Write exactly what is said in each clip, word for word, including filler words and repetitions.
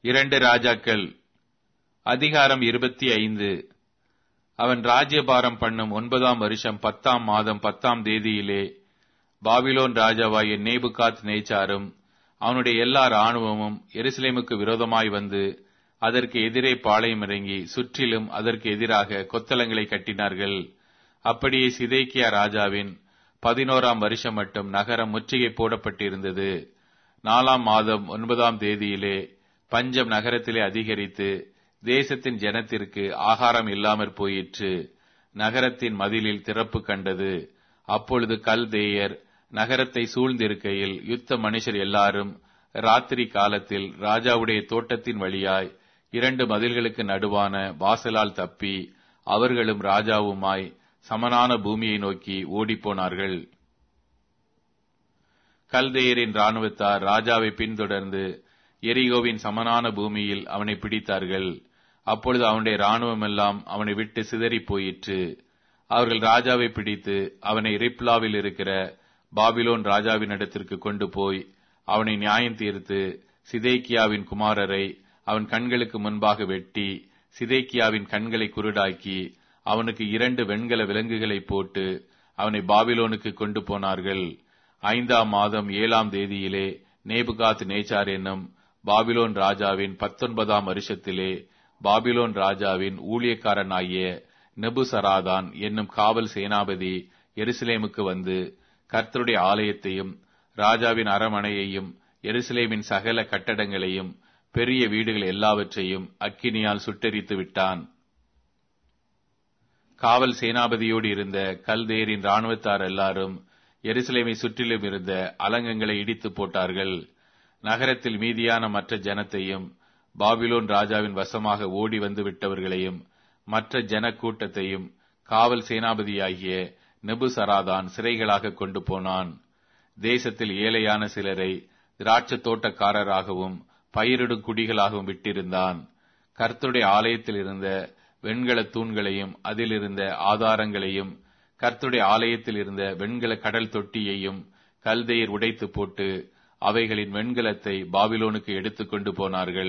இரண்டு ராஜாக்கள் அதிகாரம் இருபத்தி ஐந்து. அவன் ராஜ்யபாரம் பண்ணும் ஒன்பதாம் வருஷம் பத்தாம் மாதம் பத்தாம் தேதியிலே பாபிலோன் ராஜாவாகிய நேபுகாத் நேச்சாரும் அவனுடைய எல்லா இராணுவமும் எருசலேமுக்கு விரோதமாய் வந்து அதற்கு எதிரே பாளையம் இறங்கி சுற்றிலும் அதற்கு எதிராக கொத்தளங்களை கட்டினார்கள். அப்படியே சிதேக்கியா ராஜாவின் பதினோராம் வருஷம் மட்டும் நகரம் முற்றுகை போடப்பட்டிருந்தது. நாலாம் மாதம் ஒன்பதாம் தேதியிலே பஞ்சம் நகரத்திலே அதிகரித்து தேசத்தின் ஜனத்திற்கு ஆகாரம் இல்லாமற் போயிற்று. நகரத்தின் மதிலில் திறப்பு கண்டது. அப்பொழுது கல்தேயர் நகரத்தை சூழ்ந்திருக்கையில் யுத்த மனுஷர் எல்லாரும் ராத்திரி காலத்தில் ராஜாவுடைய தோட்டத்தின் வழியாய் இரண்டு மதில்களுக்கு நடுவான வாசலால் தப்பி அவர்களும் ராஜாவுமாய் சமனான பூமியை நோக்கி ஓடிப்போனார்கள். கல்தேயரின் இராணுவத்தார் ராஜாவை பின்தொடர்ந்து எரிகோவின் சமனான பூமியில் அவனை பிடித்தார்கள். அப்பொழுது அவனுடைய இராணுவமெல்லாம் அவனை விட்டு சிதறி போயிற்று. அவர்கள் ராஜாவை பிடித்து அவனை ரிப்லாவில் இருக்கிற பாபிலோன் ராஜாவினிடத்திற்கு கொண்டு போய் அவனை நியாயம் தீர்த்து சிதேக்கியாவின் குமாரரை அவன் கண்களுக்கு முன்பாக வெட்டி சிதேக்கியாவின் கண்களை குருடாக்கி அவனுக்கு இரண்டு வெண்கல விலங்குகளை போட்டு அவனை பாபிலோனுக்கு கொண்டு போனார்கள். ஐந்தாம் மாதம் ஏழாம் தேதியிலே நேபுகாத் நேச்சார் என்னும் பாபிலோன் ராஜாவின் பத்தொன்பதாம் வருஷத்திலே பாபிலோன் ராஜாவின் ஊழியக்காரனாகிய நெபுசராதான் என்னும் காவல் சேனாபதி எருசலேமுக்கு வந்து கர்த்தருடைய ஆலயத்தையும் ராஜாவின் அரமனையையும் எருசலேமின் சகல கட்டடங்களையும் பெரிய வீடுகள் எல்லாவற்றையும் அக்கினியால் சுட்டெரித்து விட்டான். காவல் சேனாபதியோடு இருந்த கல்தேரின் இராணுவத்தார் எல்லாரும் எருசலேமை சுற்றிலும் இருந்த அலங்கங்களை இடித்து போட்டார்கள். நகரத்தில் மீதியான மற்ற ஜனத்தையும் பாபிலோன் ராஜாவின் வசமாக ஓடி வந்து விட்டவர்களையும் மற்ற ஜன கூட்டத்தையும் காவல் சேனாபதியாகிய நெபுசராதான் சிறைகளாக கொண்டு போனான். தேசத்தில் ஏழையான சிலரை திராட்சை தோட்டக்காரராகவும் பயிரிடும் குடிகளாகவும் விட்டிருந்தான். கர்த்தருடைய ஆலயத்தில் இருந்த வெண்கல தூண்களையும் அதிலிருந்த ஆதாரங்களையும் கர்த்தருடைய ஆலயத்தில் இருந்த வெண்கல கடல் தொட்டியையும் கல்தேயர் உடைத்து போட்டு அவைகளின் வெண்கலத்தை பாபிலோனுக்கு எடுத்துக் கொண்டு போனார்கள்.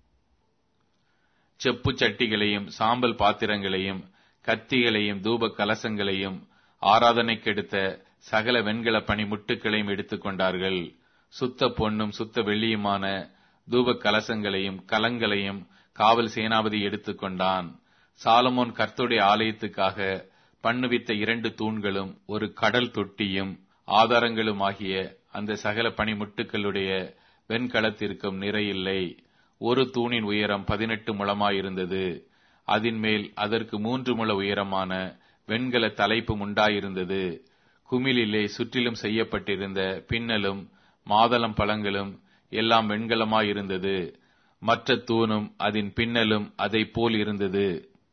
செப்பு சட்டிகளையும் சாம்பல் பாத்திரங்களையும் கத்திகளையும் தூப கலசங்களையும் ஆராதனைக்கெடுத்த சகல வெண்கல பனிமுட்டுகளையும் எடுத்துக் கொண்டார்கள். சுத்த பொன்னும் சுத்த வெள்ளியுமான தூப கலசங்களையும் கலங்களையும் காவல் சேனாபதி எடுத்துக் கொண்டான். சாலமோன் கர்த்தருடைய ஆலயத்துக்காக பண்ணுவித்த இரண்டு தூண்களும் ஒரு கடல் தொட்டியும் ஆதாரங்களும் ஆகிய அந்த சகல பனிமுட்டுக்களுடைய வெண்கலத்திற்கும் நிறையில்லை. ஒரு தூணின் உயரம் பதினெட்டு முழமாயிருந்தது. அதன் மேல் அதற்கு மூன்று முழ உயரமான வெண்கல தலைப்பும் உண்டாயிருந்தது. குமிழிலே சுற்றிலும் செய்யப்பட்டிருந்த பின்னலும் மாதளம் பழங்களும் எல்லாம் வெண்கலமாயிருந்தது. மற்ற தூணும் அதன் பின்னலும் அதை போல் இருந்தது.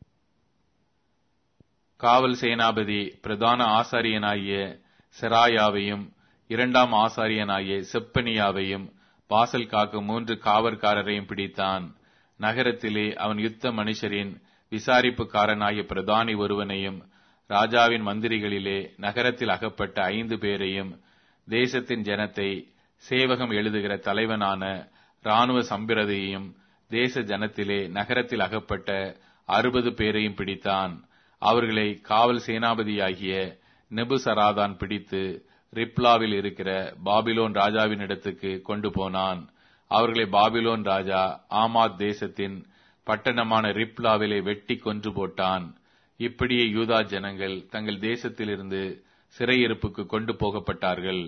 காவல் சேனாபதி பிரதான ஆசாரியனாகிய செராயாவையும் இரண்டாம் ஆசாரியனாகிய செப்பனியாவையும் வாசல் காக்கும் மூன்று காவற்காரரையும் பிடித்தான். நகரத்திலே அவன் யுத்த மனுஷரின் விசாரிப்புக்காரனாகிய பிரதானி ஒருவனையும் ராஜாவின் மந்திரிகளிலே நகரத்தில் அகப்பட்ட ஐந்து பேரையும் தேசத்தின் ஜனத்தை சேவகம் எழுதுகிற தலைவனான இராணுவ சம்பிரதியையும் தேச ஜனத்திலே நகரத்தில் அகப்பட்ட அறுபது பேரையும் பிடித்தான். அவர்களை காவல் சேனாபதியாகிய நெபுசராதான் பிடித்து ரிப்லாவில் இருக்கிற பாபிலோன் ராஜாவின் இடத்துக்கு கொண்டு போனான். அவர்களை பாபிலோன் ராஜா ஆமாத் தேசத்தின் பட்டணமான ரிப்லாவிலே வெட்டி கொன்று போட்டான். இப்படியே யூதா ஜனங்கள் தங்கள் தேசத்திலிருந்து சிறையிருப்புக்கு கொண்டு போகப்பட்டார்கள்.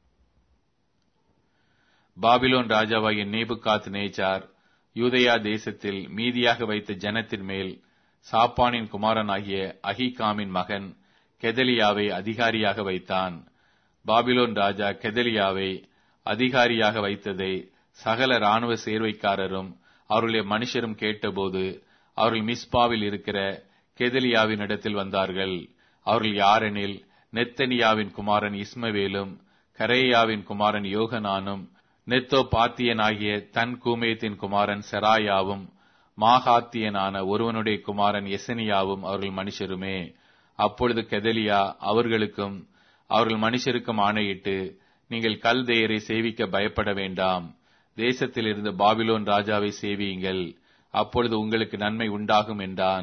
பாபிலோன் ராஜாவாகிய நேபுகாத் நேச்சார் யூதேயா தேசத்தில் மீதியாக வைத்த ஜனத்தின் மேல் சாப்பானின் குமாரனாகிய அகிகாமின் மகன் கெதலியாவை அதிகாரியாக வைத்தான். பாபிலோன் ராஜா கெதலியாவை அதிகாரியாக வைத்ததை சகல இராணுவ சேர்வைக்காரரும் அவர்களுடைய மனுஷரும் கேட்டபோது அவர்கள் மிஸ்பாவில் இருக்கிற கெதலியாவின் இடத்தில் வந்தார்கள். அவர்கள் யாரெனில் நெத்தனியாவின் குமாரன் இஸ்மவேலும் கரேயாவின் குமாரன் யோகனானும் நெத்தோ பாத்தியனாகிய தன் கூமேத்தின் குமாரன் செராயாவும் மாகாத்தியனான ஒருவனுடைய குமாரன் எசனியாவும் அவர்கள் மனுஷருமே. அப்பொழுது கெதலியா அவர்களுக்கும் அவர்கள் மனுஷருக்கும் ஆணையிட்டு, நீங்கள் கல்தேயரை சேவிக்க பயப்பட வேண்டாம். தேசத்திலிருந்து பாபிலோன் ராஜாவை சேவியுங்கள், அப்பொழுது உங்களுக்கு நன்மை உண்டாகும் என்றான்.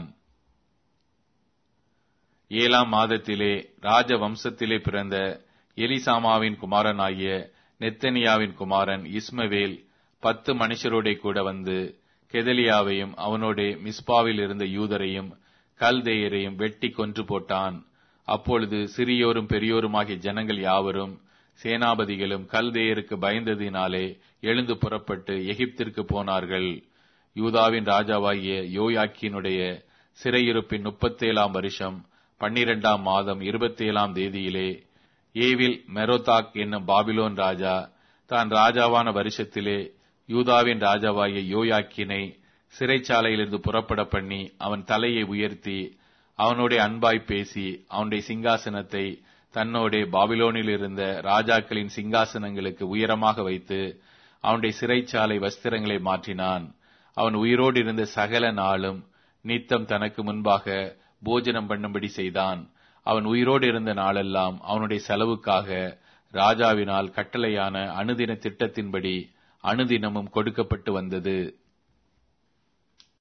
ஏழாம் மாதத்திலே ராஜ வம்சத்திலே பிறந்த எலிசாமாவின் குமாரனாகிய நெத்தனியாவின் குமாரன் இஸ்மவேல் பத்து மனுஷரோட கூட வந்து கெதலியாவையும் அவனோட மிஸ்பாவில் இருந்த யூதரையும் கல்தேயரையும் வெட்டி கொன்று போட்டான். அப்பொழுது சிறியோரும் பெரியோருமாகிய ஜனங்கள் யாவரும் சேனாபதிகளும் கல்தேயருக்கு பயந்ததினாலே எழுந்து புறப்பட்டு எகிப்திற்கு போனார்கள். யூதாவின் ராஜாவாகிய யோயாக்கீனுடைய சிறையிருப்பின் முப்பத்தேழாம் வருஷம் பன்னிரெண்டாம் மாதம் இருபத்தேழாம் தேதியிலே ஏவில் மெரோதாக் என்னும் பாபிலோன் ராஜா தான் ராஜாவான வருஷத்திலே யூதாவின் ராஜாவாகிய யோயாக்கினை சிறைச்சாலையிலிருந்து புறப்பட பண்ணி அவன் தலையை உயர்த்தி அவனுடைய அன்பாய் பேசி அவனுடைய சிங்காசனத்தை தன்னோட பாபிலோனில் இருந்த ராஜாக்களின் சிங்காசனங்களுக்கு உயரமாக வைத்து அவனுடைய சிறைச்சாலை வஸ்திரங்களை மாற்றினான். அவன் உயிரோடு இருந்த சகல நாளும் நித்தம் தனக்கு முன்பாக போஜனம் பண்ணும்படி செய்தான். அவன் உயிரோடு இருந்த நாளெல்லாம் அவனுடைய செலவுக்காக ராஜாவினால் கட்டளையான அனுதின திட்டத்தின்படி அனுதினமும் கொடுக்கப்பட்டு வந்தது.